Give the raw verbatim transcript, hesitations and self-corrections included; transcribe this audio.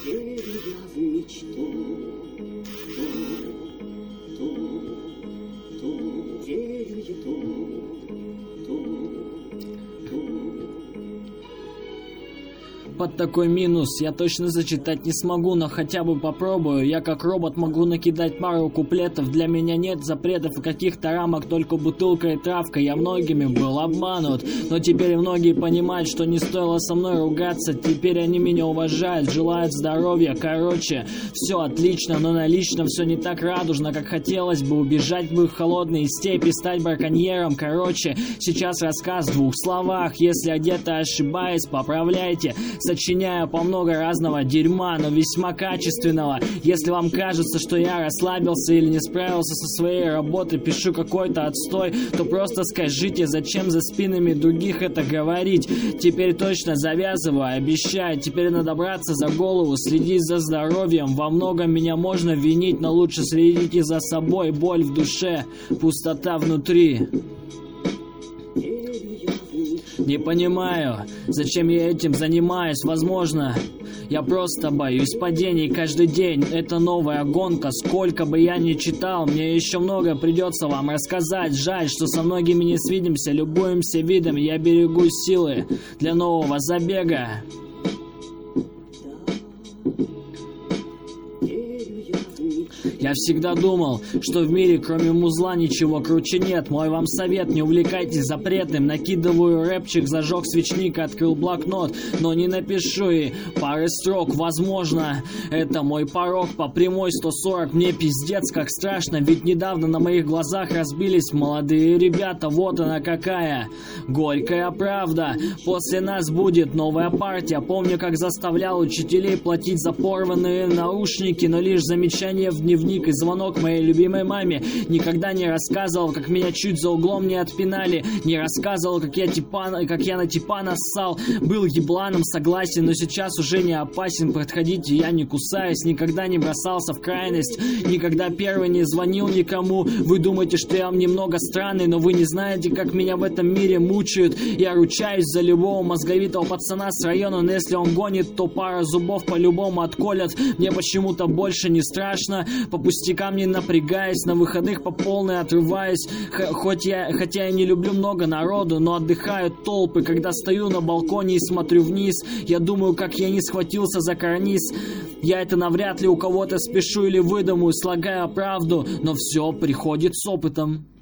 Верю я в мечту, то, то, то, верю я то, то, то. Под такой минус я точно зачитать не смогу, но хотя бы попробую. Я как робот могу накидать пару куплетов. Для меня нет запретов и каких-то рамок, только бутылка и травка. Я многими был обманут, но теперь многие понимают, что не стоило со мной ругаться. Теперь они меня уважают, желают здоровья. Короче, все отлично, но на личном все не так радужно, как хотелось бы. Убежать бы в холодные степи, стать браконьером. Короче, сейчас рассказ в двух словах. Если я где-то ошибаюсь, поправляйте. Сочиняю по много разного дерьма, но весьма качественного. Если вам кажется, что я расслабился или не справился со своей работой, пишу какой-то отстой, то просто скажите, зачем за спинами других это говорить. Теперь точно завязываю, обещаю. Теперь надо браться за голову, следить за здоровьем. Во многом меня можно винить, но лучше следите за собой. Боль в душе, пустота внутри. Не понимаю, зачем я этим занимаюсь. Возможно, я просто боюсь падений каждый день. Это новая гонка. Сколько бы я ни читал, мне еще много придется вам рассказать. Жаль, что со многими не свидимся, любуемся видом. Я берегу силы для нового забега. Я всегда думал, что в мире кроме музла ничего круче нет. Мой вам совет, не увлекайтесь запретным. Накидываю рэпчик, зажег свечник, открыл блокнот, но не напишу и пары строк. Возможно, это мой порог по прямой сто сорок. Мне пиздец как страшно, ведь недавно на моих глазах разбились молодые ребята. Вот она какая горькая правда. После нас будет новая партия. Помню, как заставлял учителей платить за порванные наушники, но лишь замечание в дневник и звонок моей любимой маме. Никогда не рассказывал, как меня чуть за углом не отпинали. Не рассказывал, как я, типа, как я на типа нассал. Был ебланом, согласен, но сейчас уже не опасен. Подходите, я не кусаюсь. Никогда не бросался в крайность. Никогда первый не звонил никому. Вы думаете, что я немного странный, но вы не знаете, как меня в этом мире мучают. Я ручаюсь за любого мозговитого пацана с района, но если он гонит, то пара зубов по-любому отколят. Мне почему-то больше не страшно. По пустякам не напрягаясь, на выходных по полной отрываясь. Х- хоть я, хотя я не люблю много народу, но отдыхают толпы. Когда стою на балконе и смотрю вниз, я думаю, как я не схватился за карниз. Я это навряд ли у кого-то спешу или выдумаю, слагая правду, но все приходит с опытом.